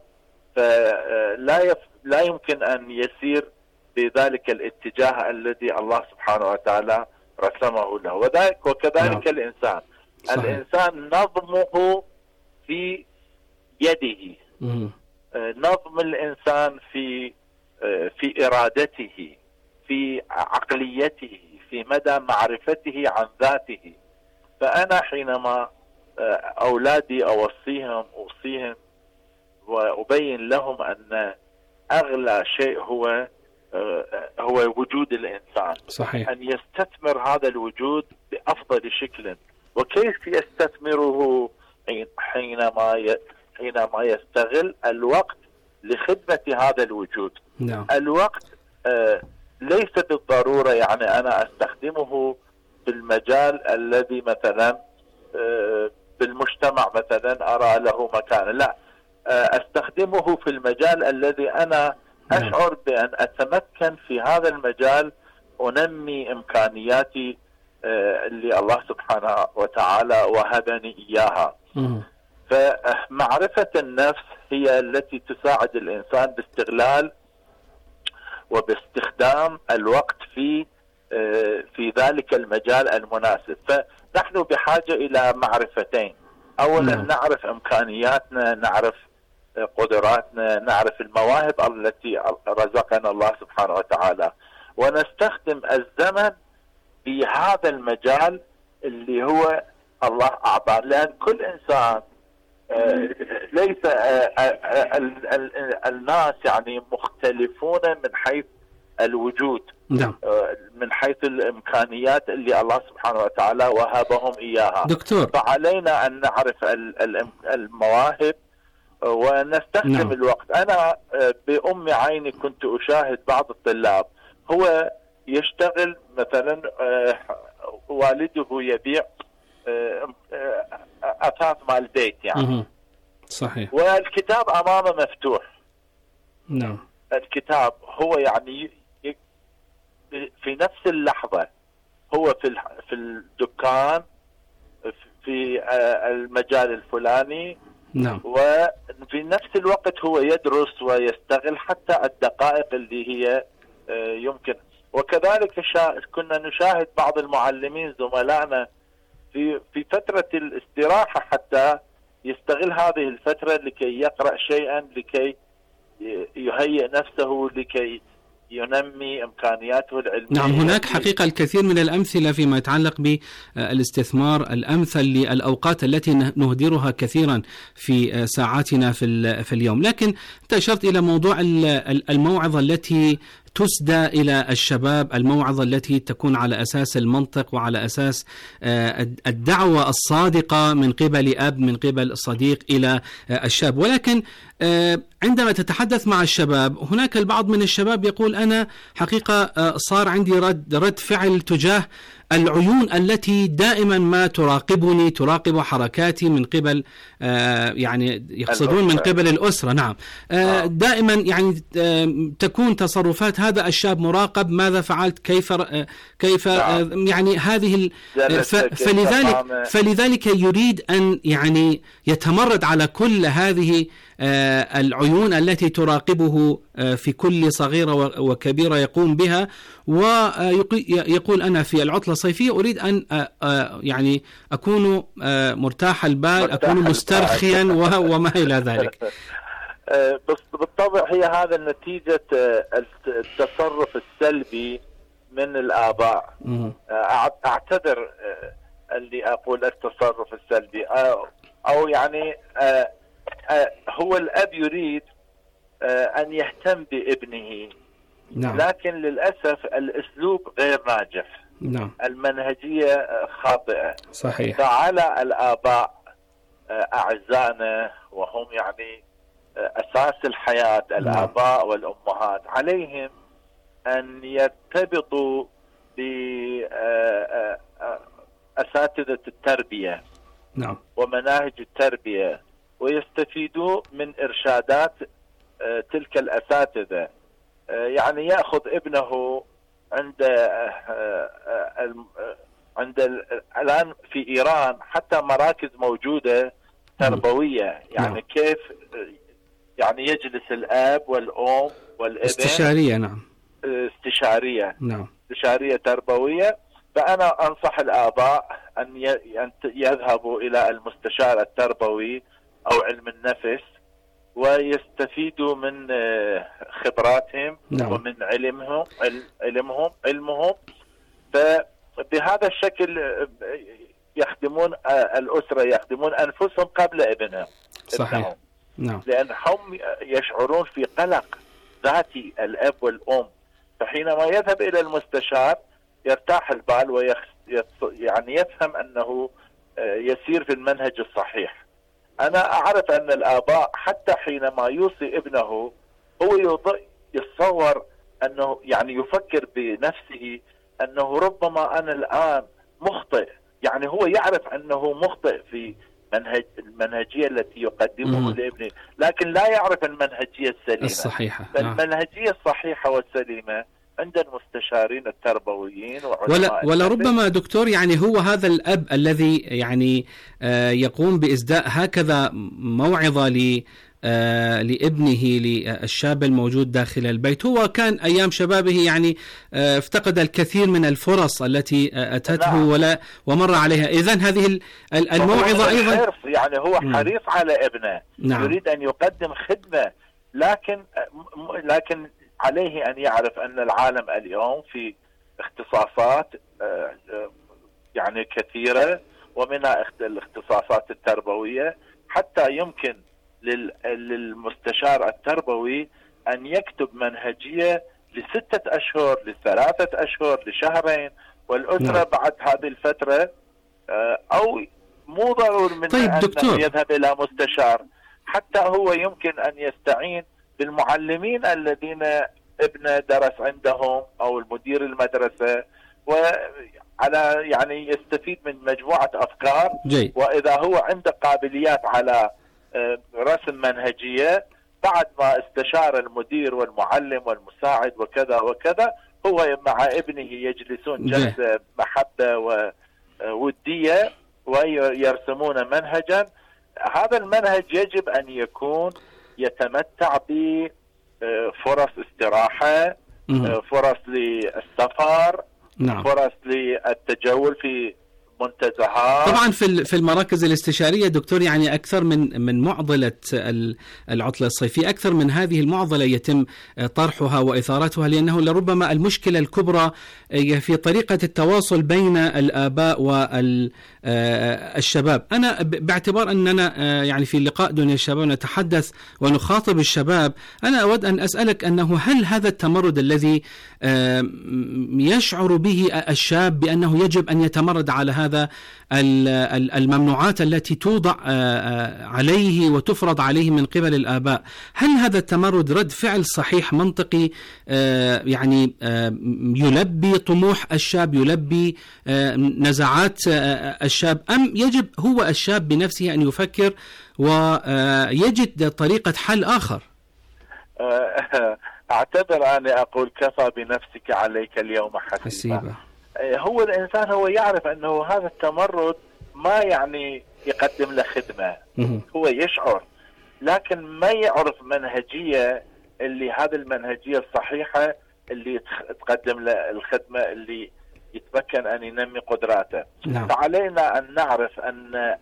فلا يف... لا يمكن أن يسير بذلك الاتجاه الذي الله سبحانه وتعالى رسمه له، وذلك وكذلك نعم. الإنسان صحيح. الإنسان نظمه في يده. مم. نظم الإنسان في في إرادته، في عقليته، في مدى معرفته عن ذاته. فأنا حينما أولادي أوصيهم أوصيهم وأبين لهم أن أغلى شيء هو هو وجود الإنسان. صحيح. أن يستثمر هذا الوجود بأفضل شكل. وكيف يستثمره؟ حينما حينما يستغل الوقت لخدمة هذا الوجود. نعم. الوقت آه ليس بالضرورة يعني أنا أستخدمه في المجال الذي مثلا آه بالمجتمع مثلا أرى له مكان، لا، آه أستخدمه في المجال الذي أنا أشعر بأن أتمكن في هذا المجال، أنمي إمكانياتي آه اللي الله سبحانه وتعالى وهبني إياها. م- فمعرفة النفس هي التي تساعد الإنسان باستغلال وباستخدام الوقت في في ذلك المجال المناسب. فنحن بحاجة إلى معرفتين: أولا نعم. نعرف إمكانياتنا، نعرف قدراتنا، نعرف المواهب التي رزقنا الله سبحانه وتعالى، ونستخدم الزمن في هذا المجال اللي هو الله أعطاه. لأن كل إنسان ليس الناس يعني مختلفون من حيث الوجود، نعم. من حيث الإمكانيات اللي الله سبحانه وتعالى وهبهم إياها. دكتور، فعلينا أن نعرف المواهب ونستخدم نعم. الوقت. أنا بأم عيني كنت أشاهد بعض الطلاب هو يشتغل مثلا، والده يبيع أثاث مال بيت يعني. صحيح. والكتاب أمامه مفتوح. نعم. الكتاب هو يعني في نفس اللحظة هو في في الدكان في المجال الفلاني. نعم. وفي نفس الوقت هو يدرس ويستغل حتى الدقائق اللي هي يمكن. وكذلك شا... كنا نشاهد بعض المعلمين زملائنا في في فترة الاستراحة حتى يستغل هذه الفترة لكي يقرأ شيئا، لكي يهيئ نفسه، لكي ينمي إمكانياته العلمية. نعم، هناك حقيقة الكثير من الأمثلة فيما يتعلق بالاستثمار الأمثل للأوقات التي نهدرها كثيرا في ساعاتنا في اليوم. لكن أنت أشرت إلى موضوع الموعظة التي تسدى إلى الشباب، الموعظة التي تكون على أساس المنطق وعلى أساس الدعوة الصادقة من قبل أب، من قبل صديق إلى الشاب. ولكن عندما تتحدث مع الشباب، هناك البعض من الشباب يقول أنا حقيقة صار عندي رد, رد فعل تجاه العيون التي دائما ما تراقبني، تراقب حركاتي من قبل آه يعني يقصدون من قبل الأسرة. نعم، آه دائما يعني آه تكون تصرفات هذا الشاب مراقب، ماذا فعلت، كيف آه كيف آه يعني هذه فلذلك فلذلك يريد أن يعني يتمرد على كل هذه آه العيون التي تراقبه آه في كل صغيرة وكبيرة يقوم بها، ويقول أنا في العطلة الصيفية أريد أن آه آه يعني أكون آه مرتاح البال، أكون مسترخيا وما إلى ذلك. بس بالطبع هي هذا النتيجة التصرف السلبي من الآباء. أعتذر اللي أقول التصرف السلبي، أو يعني هو الأب يريد أن يهتم بابنه. نعم. لكن للأسف الأسلوب غير ناجح. نعم. المنهجية خاطئة. صحيح. فعلى الآباء أعزائنا وهم يعني أساس الحياة، الآباء والأمهات، عليهم أن يرتبطوا بأساتذة التربية. نعم. ومناهج التربية، ويستفيدوا من إرشادات تلك الأساتذة. يعني يأخذ ابنه عند عند الآن في إيران حتى مراكز موجودة تربوية، يعني كيف يعني يجلس الأب والأم والابن استشارية. نعم، استشارية. نعم، استشارية تربوية. فأنا أنصح الآباء أن يذهبوا إلى المستشار التربوي أو علم النفس ويستفيدوا من خبراتهم. نعم. ومن علمهم علمهم علمهم فبهذا الشكل يخدمون الأسرة، يخدمون أنفسهم قبل ابنهم. صحيح. نعم. لأنهم يشعرون في قلق ذاتي الأب والأم، فحينما يذهب إلى المستشار يرتاح البال ويخ يعني يفهم أنه يسير في المنهج الصحيح. أنا أعرف أن الآباء حتى حينما يوصي ابنه هو يتصور أنه يعني يفكر بنفسه أنه ربما أنا الآن مخطئ، يعني هو يعرف أنه مخطئ في منهج المنهجية التي يقدمه لابنه، لكن لا يعرف المنهجية السليمة الصحيحة. فالمنهجية الصحيحة والسليمة عند المستشارين التربويين ولا, ولا ربما دكتور يعني هو هذا الأب الذي يعني آه يقوم بإسداء هكذا موعظة ل آه لابنه للشاب الموجود داخل البيت، هو كان أيام شبابه يعني آه افتقد الكثير من الفرص التي آه أتته. نعم. ولا ومر عليها. إذن هذه الموعظة أيضا يعني هو حريص م. على ابنه. نعم. يريد أن يقدم خدمة، لكن لكن عليه أن يعرف أن العالم اليوم في اختصاصات يعني كثيرة، ومنها الاختصاصات التربوية، حتى يمكن للمستشار التربوي أن يكتب منهجية لستة أشهر، لثلاثة أشهر، لشهرين، والأسرة نعم. بعد هذه الفترة أو مو ضروري من طيب أن دكتور. يذهب إلى مستشار، حتى هو يمكن أن يستعين بالمعلمين الذين ابنه درس عندهم أو المدير المدرسة، وعلى يعني يستفيد من مجموعة أفكار. جي. وإذا هو عنده قابليات على رسم منهجية، بعد ما استشار المدير والمعلم والمساعد وكذا وكذا، هو مع ابنه يجلسون جلسة محبة وودية ويرسمون منهجا. هذا المنهج يجب أن يكون يتمتع بفرص استراحة فرص للسفر، نعم. فرص للتجول في منتزهات. طبعا في في المراكز الاستشاريه دكتور يعني اكثر من من معضله العطله الصيفيه، اكثر من هذه المعضله يتم طرحها واثارتها، لانه لربما المشكله الكبرى في طريقه التواصل بين الاباء والشباب. انا باعتبار اننا يعني في لقاء دنيا الشباب نتحدث ونخاطب الشباب، انا اود ان اسالك انه هل هذا التمرد الذي يشعر به الشاب بانه يجب ان يتمرد على هذا الممنوعات التي توضع عليه وتفرض عليه من قبل الآباء، هل هذا التمرد رد فعل صحيح منطقي يعني يلبي طموح الشاب، يلبي نزعات الشاب، أم يجب هو الشاب بنفسه أن يفكر ويجد طريقة حل آخر؟ أعتبر أني أقول كفى بنفسك عليك اليوم حسيبا. هو الإنسان هو يعرف أنه هذا التمرد ما يعني يقدم له خدمة، هو يشعر، لكن ما يعرف منهجية اللي هذه المنهجية الصحيحة اللي تقدم له الخدمة اللي يتمكن أن ينمي قدراته. نعم. فعلينا أن نعرف أن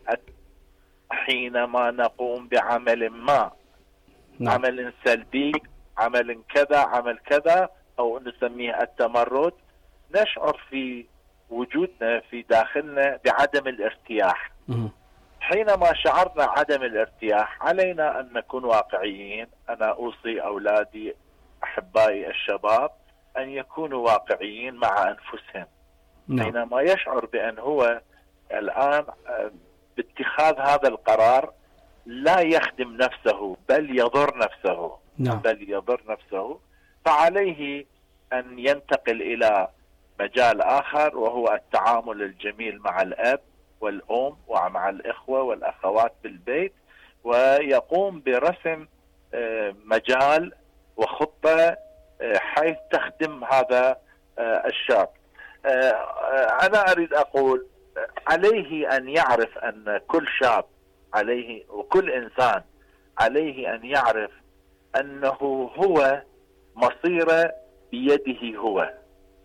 حينما نقوم بعمل ما، نعم. عمل سلبي، عمل كذا، عمل كذا، أو نسميه التمرد، نشعر في وجودنا في داخلنا بعدم الارتياح. م- حينما شعرنا عدم الارتياح علينا أن نكون واقعيين. أنا أوصي أولادي أحبائي الشباب أن يكونوا واقعيين مع أنفسهم. نعم. حينما يشعر بأن هو الآن باتخاذ هذا القرار لا يخدم نفسه بل يضر نفسه، نعم. بل يضر نفسه، فعليه أن ينتقل إلى مجال آخر، وهو التعامل الجميل مع الأب والأم ومع الإخوة والأخوات بالبيت، ويقوم برسم مجال وخطة حيث تخدم هذا الشاب. أنا أريد أقول عليه أن يعرف أن كل شاب عليه وكل إنسان عليه أن يعرف أنه هو مصيره بيده هو.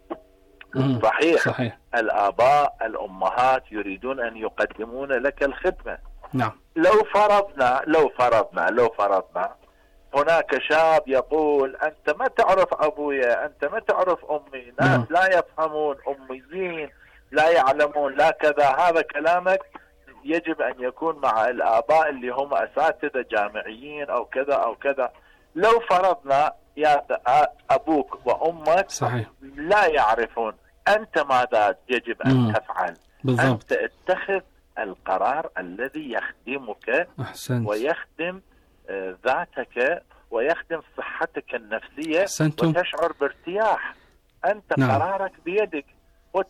صحيح. صحيح. الآباء الأمهات يريدون أن يقدمون لك الخدمة. نعم. لو فرضنا لو فرضنا لو فرضنا هناك شاب يقول أنت ما تعرف أبويا، أنت ما تعرف أمي، ناس نعم. لا يفهمون، أميين لا يعلمون، لا كذا، هذا كلامك يجب أن يكون مع الآباء اللي هم أساتذة جامعيين أو كذا أو كذا. لو فرضنا يا أبوك وأمك صحيح. لا يعرفون، أنت ماذا يجب أن مم. تفعل؟ بالضبط. أنت اتخذ القرار الذي يخدمك. أحسنت. ويخدم ذاتك ويخدم صحتك النفسية. أحسنتم. وتشعر بارتياح. أنت نعم. قرارك بيدك. وت...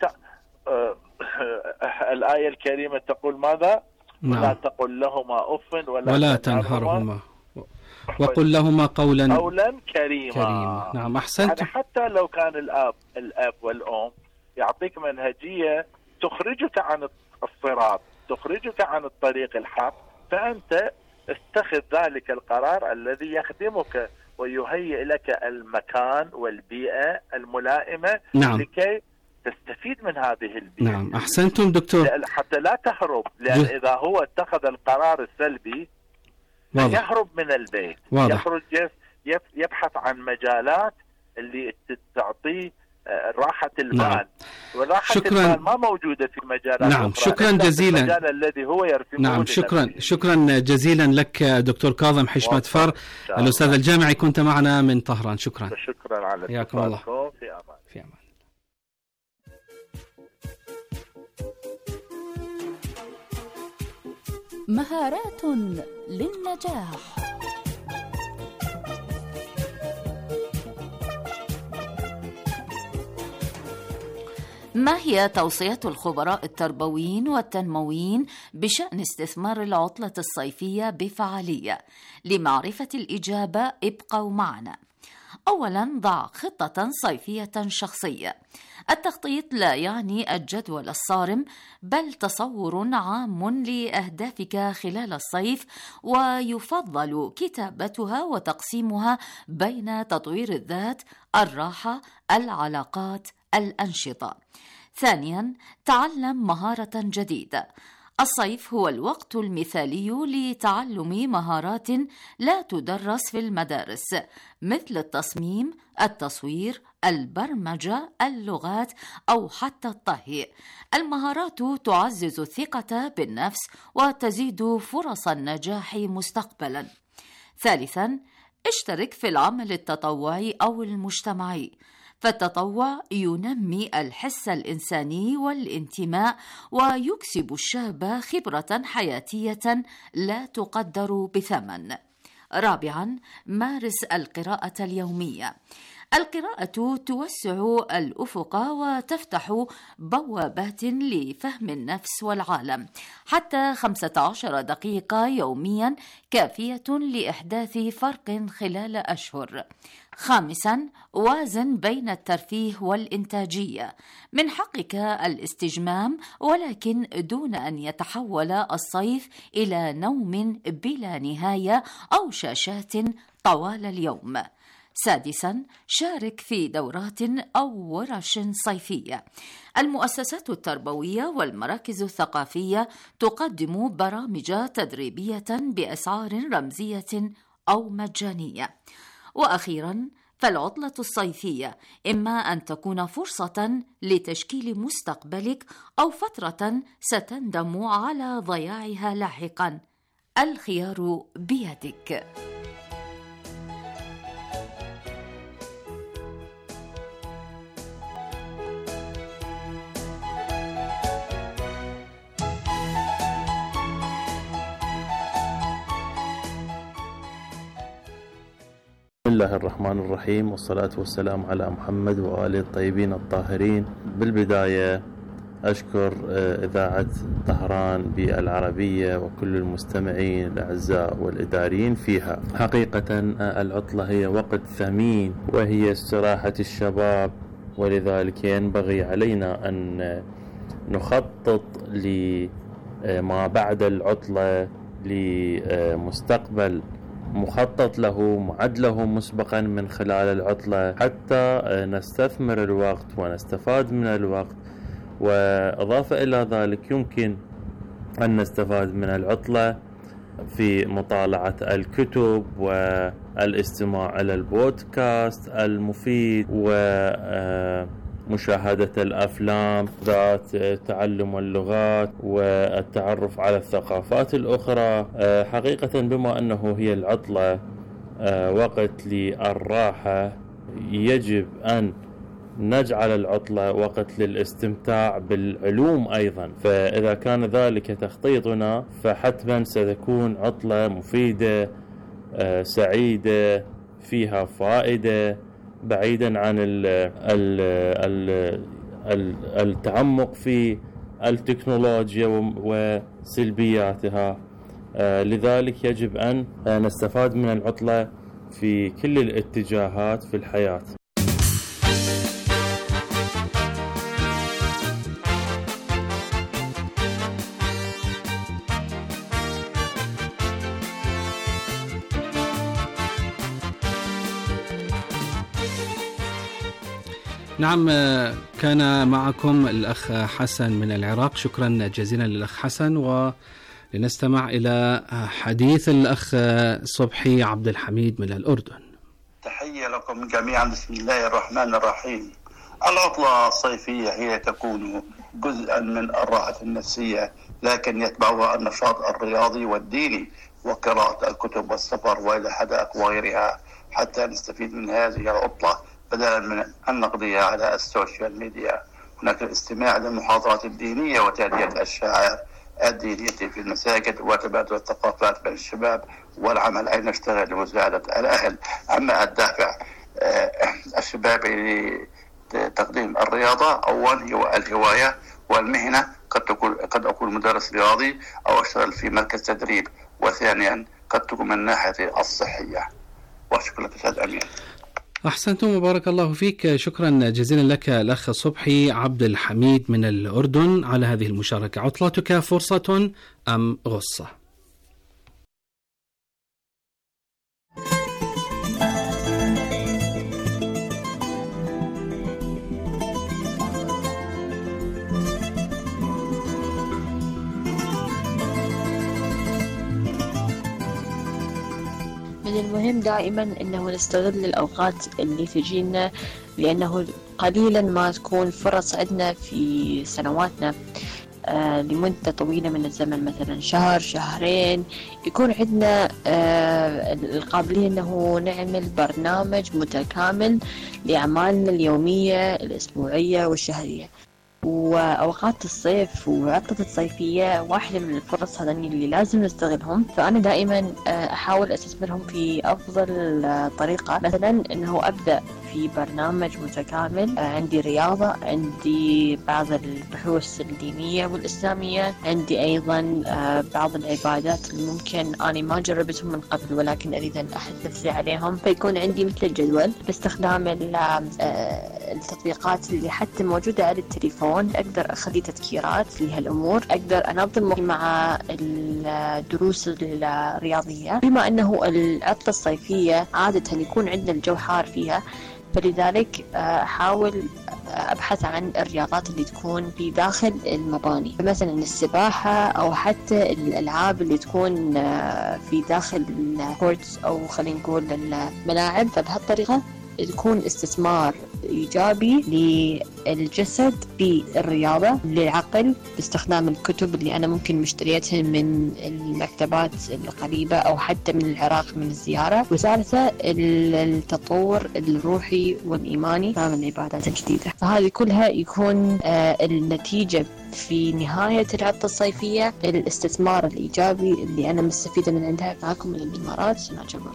الآية الكريمة تقول ماذا؟ نعم. لا تقل لهما أف ولا, ولا تنهرهما وقل لهما قولا قولا كريما. كريما. نعم. أحسنت. يعني حتى لو كان الأب الأب والأم يعطيك منهجية تخرجك عن الصراط، تخرجك عن الطريق الحق، فأنت اتخذ ذلك القرار الذي يخدمك ويهيئ لك المكان والبيئة الملائمة. نعم. لكي تستفيد من هذه البيئة. نعم. أحسنتم دكتور. حتى لا تهرب، لأن ج... إذا هو اتخذ القرار السلبي واضح. يهرب من البيت. واضح. يخرج يبحث عن مجالات اللي تعطيه راحة المال. نعم. وراحة شكرا. المال ما موجودة في مجالات نعم. أخرى. شكرا جزيلا. المجال الذي هو يرسمه. نعم. شكرا شكرا جزيلا لك دكتور كاظم حشمت فر، الأستاذ الجامعي، كنت معنا من طهران. شكرا. شكرا على اتصالكم. في أمان. في أمان. مهارات للنجاح. ما هي توصية الخبراء التربويين والتنمويين بشأن استثمار العطلة الصيفية بفعالية؟ لمعرفة الإجابة ابقوا معنا. أولاً، ضع خطة صيفية شخصية. التخطيط لا يعني الجدول الصارم، بل تصور عام لأهدافك خلال الصيف، ويفضل كتابتها وتقسيمها بين تطوير الذات، الراحة، العلاقات، الأنشطة. ثانياً، تعلم مهارة جديدة. الصيف هو الوقت المثالي لتعلم مهارات لا تدرس في المدارس، مثل التصميم، التصوير، البرمجة، اللغات، أو حتى الطهي. المهارات تعزز الثقة بالنفس وتزيد فرص النجاح مستقبلا. ثالثا، اشترك في العمل التطوعي أو المجتمعي، فالتطوع ينمي الحس الإنساني والانتماء، ويكسب الشاب خبرة حياتية لا تقدر بثمن. رابعا، مارس القراءة اليومية. القراءة توسع الأفق وتفتح بوابات لفهم النفس والعالم. حتى خمسة عشر دقيقة يوميا كافية لإحداث فرق خلال أشهر. خامسا، وازن بين الترفيه والإنتاجية. من حقك الاستجمام، ولكن دون أن يتحول الصيف إلى نوم بلا نهاية أو شاشات طوال اليوم. سادسا، شارك في دورات أو ورش صيفية. المؤسسات التربوية والمراكز الثقافية تقدم برامج تدريبية بأسعار رمزية أو مجانية. وأخيرا، فالعطلة الصيفية إما أن تكون فرصة لتشكيل مستقبلك، أو فترة ستندم على ضياعها لاحقا. الخيار بيدك. بسم الله الرحمن الرحيم، والصلاة والسلام على محمد وآله الطيبين الطاهرين. بالبداية أشكر إذاعة طهران بالعربية وكل المستمعين الأعزاء والإداريين فيها. حقيقة العطلة هي وقت ثمين وهي استراحة الشباب، ولذلك ينبغي علينا أن نخطط لما بعد العطلة، لمستقبل مخطط له معد له مسبقا من خلال العطلة، حتى نستثمر الوقت ونستفاد من الوقت. وإضافة إلى ذلك يمكن أن نستفاد من العطلة في مطالعة الكتب والاستماع إلى البودكاست المفيد ومشاهدة الأفلام ذات تعلم اللغات والتعرف على الثقافات الأخرى. حقيقة بما أنه هي العطلة وقت للراحة، يجب أن نجعل العطلة وقت للاستمتاع بالعلوم أيضا. فإذا كان ذلك تخطيطنا فحتما ستكون عطلة مفيدة سعيدة فيها فائدة، بعيدا عن ال ال ال التعمق في التكنولوجيا وسلبياتها. لذلك يجب أن نستفاد من العطلة في كل الاتجاهات في الحياة. نعم، كان معكم الأخ حسن من العراق. شكرا جزيلا للأخ حسن. ولنستمع إلى حديث الأخ صبحي عبد الحميد من الأردن. تحية لكم جميعا. بسم الله الرحمن الرحيم. العطلة الصيفية هي تكون جزءا من الراحة النفسية، لكن يتبعها النشاط الرياضي والديني وقراءة الكتب والسفر وإلى حدائق وغيرها، حتى نستفيد من هذه العطلة بدلا من أن نقضيها على السوشيال ميديا. هناك الاستماع للمحاضرات الدينية وتأدية الشعائر الدينية في المساجد وتبادل الثقافات بين الشباب، والعمل أن نشتغل لمساعدة الأهل. أما الدافع الشبابي لتقديم الرياضة، أولا هو الهواية والمهنة، قد تكون قد أكون مدرس رياضي أو أشتغل في مركز تدريب، وثانيا قد تكون من الناحية الصحية. وشكرا لك أستاذ أمين. أحسنتم وبارك الله فيك. شكرا جزيلا لك الأخ صبحي عبد الحميد من الأردن على هذه المشاركة. عطلتك فرصة أم غصة؟ من المهم دائما أنه نستغل الأوقات اللي تجينا، لأنه قليلا ما تكون فرص عندنا في سنواتنا آه لمدة طويلة من الزمن، مثلا شهر شهرين، يكون عندنا آه القابلية أنه نعمل برنامج متكامل لأعمالنا اليومية الأسبوعية والشهرية. وأوقات الصيف وعطلة الصيفية واحدة من الفرص هذين اللي لازم نستغلهم، فأنا دائما أحاول أستثمرهم في أفضل طريقة. مثلا أنه أبدأ في برنامج متكامل، عندي رياضة، عندي بعض البحوث الدينية والإسلامية، عندي أيضا بعض العبادات اللي ممكن أنا ما جربتهم من قبل ولكن أريد أن أحدث نفسي عليهم، فيكون عندي مثل الجدول باستخدام التطبيقات اللي حتى موجودة على التليفون، أقدر أخلي تذكيرات لهالأمور، أقدر أنظم وقتي مع الدروس الرياضية. بما أنه العطلة الصيفية عادة يكون عندنا الجو حار فيها، فلذلك أحاول أبحث عن الرياضات اللي تكون في داخل المباني، مثلا السباحة أو حتى الألعاب اللي تكون في داخل الكورتس أو خلينا نقول الملاعب. فبهالطريقة تكون استثمار إيجابي للجسد بالرياضة، للعقل باستخدام الكتب اللي أنا ممكن مشتريتها من المكتبات القريبة أو حتى من العراق من الزيارة. وثالثا التطور الروحي والإيماني من العبادات الجديدة. فهذه كلها يكون النتيجة في نهاية العطلة الصيفية الاستثمار الإيجابي اللي أنا مستفيدة من عندها. معكم من الإمارات سنة جبر.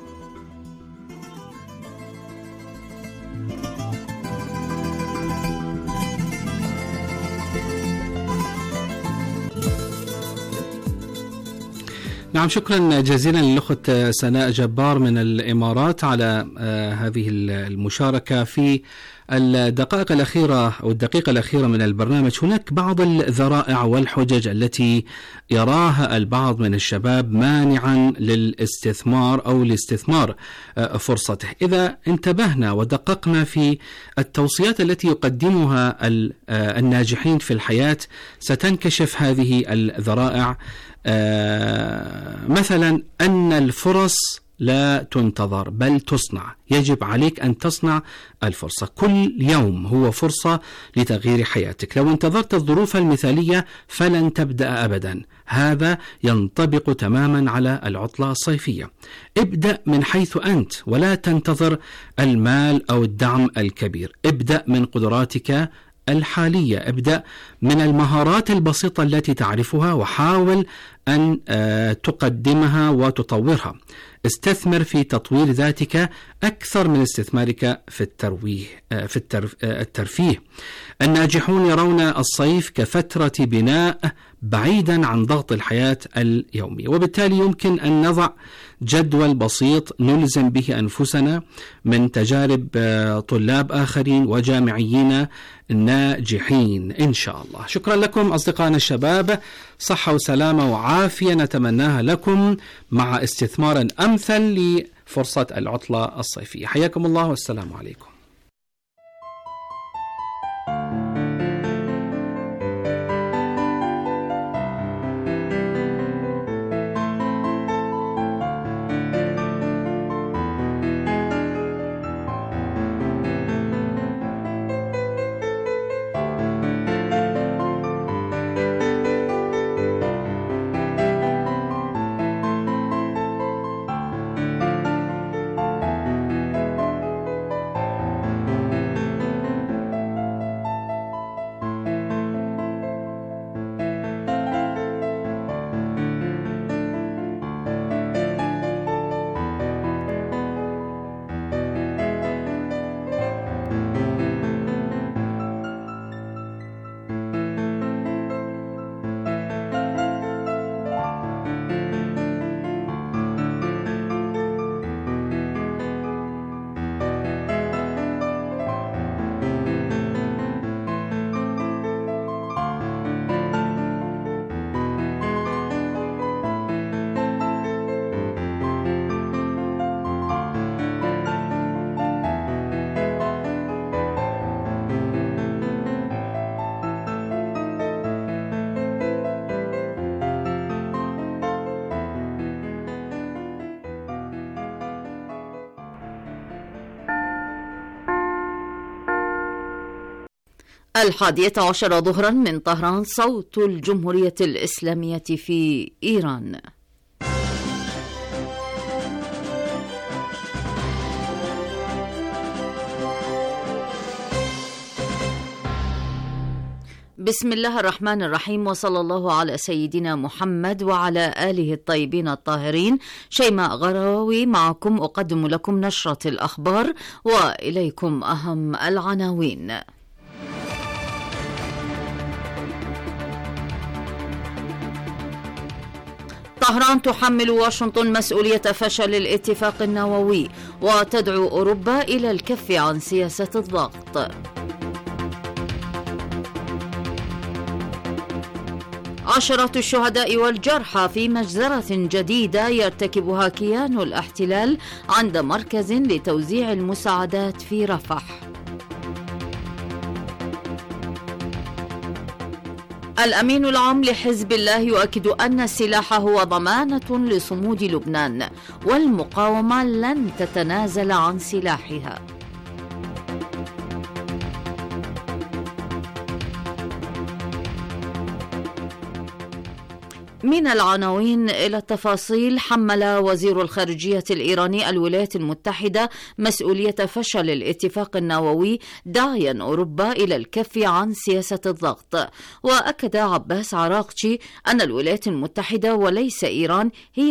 نعم، شكرا جزيلا للأخت سناء جبار من الإمارات على هذه المشاركة. في الدقائق الأخيرة أو الدقيقة الأخيرة من البرنامج، هناك بعض الذرائع والحجج التي يراها البعض من الشباب مانعا للاستثمار أو لاستثمار فرصته. إذا انتبهنا ودققنا في التوصيات التي يقدمها الناجحين في الحياة ستنكشف هذه الذرائع. آه مثلا أن الفرص لا تنتظر بل تصنع. يجب عليك أن تصنع الفرصة. كل يوم هو فرصة لتغيير حياتك. لو انتظرت الظروف المثالية فلن تبدأ أبدا. هذا ينطبق تماما على العطلة الصيفية. ابدأ من حيث أنت ولا تنتظر المال أو الدعم الكبير. ابدأ من قدراتك الحالية. ابدأ من المهارات البسيطة التي تعرفها وحاول أن تقدمها وتطورها. استثمر في تطوير ذاتك أكثر من استثمارك في الترويح في الترفيه. الناجحون يرون الصيف كفترة بناء بعيدا عن ضغط الحياة اليومي، وبالتالي يمكن أن نضع جدول بسيط نلزم به أنفسنا من تجارب طلاب آخرين وجامعيين ناجحين إن شاء الله. شكرا لكم أصدقائنا الشباب، صحة وسلامة وعافية نتمناها لكم مع استثمار أمثل لفرصة العطلة الصيفية. حياكم الله والسلام عليكم. الحادية عشر ظهرا من طهران، صوت الجمهورية الإسلامية في إيران. بسم الله الرحمن الرحيم، وصلى الله على سيدنا محمد وعلى آله الطيبين الطاهرين. شيماء غراوي معكم، أقدم لكم نشرة الأخبار وإليكم أهم العناوين. طهران تحمل واشنطن مسؤولية فشل الاتفاق النووي وتدعو أوروبا إلى الكف عن سياسة الضغط. عشرات الشهداء والجرحى في مجزرة جديدة يرتكبها كيان الاحتلال عند مركز لتوزيع المساعدات في رفح. الأمين العام لحزب الله يؤكد أن السلاح هو ضمانة لصمود لبنان والمقاومة لن تتنازل عن سلاحها. من العناوين إلى التفاصيل. حمل وزير الخارجية الإيراني الولايات المتحدة مسؤولية فشل الاتفاق النووي، داعيا أوروبا إلى الكف عن سياسة الضغط. وأكد عباس عراقچي أن الولايات المتحدة وليس إيران هي